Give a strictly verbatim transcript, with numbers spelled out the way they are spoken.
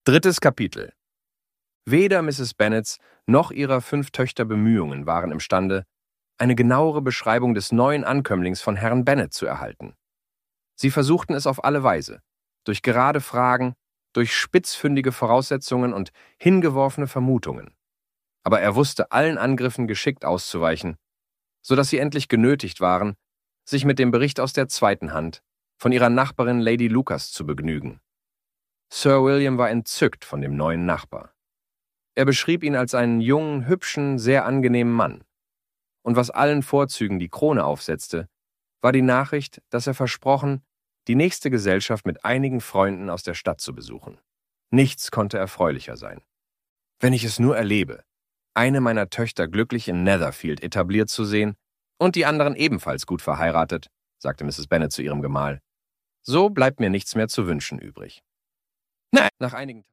Drittes Kapitel. Weder Misses Bennets noch ihrer fünf Töchter Bemühungen waren imstande, eine genauere Beschreibung des neuen Ankömmlings von Herrn Bennet zu erhalten. Sie versuchten es auf alle Weise, durch gerade Fragen, durch spitzfindige Voraussetzungen und hingeworfene Vermutungen. Aber er wusste allen Angriffen geschickt auszuweichen, so dass sie endlich genötigt waren, sich mit dem Bericht aus der zweiten Hand von ihrer Nachbarin Lady Lucas zu begnügen. Sir William war entzückt von dem neuen Nachbar. Er beschrieb ihn als einen jungen, hübschen, sehr angenehmen Mann. Und was allen Vorzügen die Krone aufsetzte, war die Nachricht, dass er versprochen, die nächste Gesellschaft mit einigen Freunden aus der Stadt zu besuchen. Nichts konnte erfreulicher sein. Wenn ich es nur erlebe, eine meiner Töchter glücklich in Netherfield etabliert zu sehen und die anderen ebenfalls gut verheiratet, sagte Misses Bennet zu ihrem Gemahl, so bleibt mir nichts mehr zu wünschen übrig. Nein, nach einigen